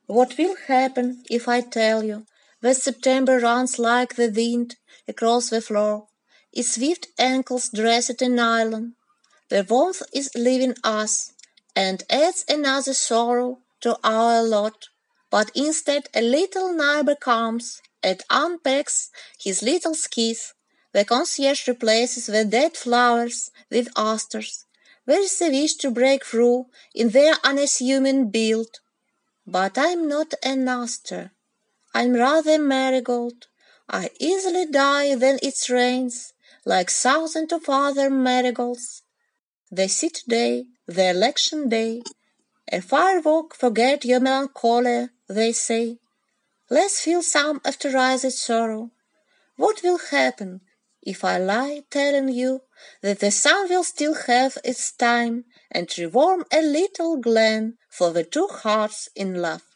What will happen if I tell you that September runs like the wind across the floor, its swift ankles dressed in nylon? The warmth is leaving us, and adds another sorrow to our lot. But instead a little neighbor comes and unpacks his little skis. The concierge replaces the dead flowers with asters. There is a wish to break through in their unassuming build. But I'm not an aster. I'm rather marigold. I easily die when it rains, like thousands of other marigolds. The city day, the election day, a firework, forget your melancholy, they say. Let's feel some afterized sorrow. What will happen if I lie telling you that the sun will still have its time and rewarm a little glen for the two hearts in love?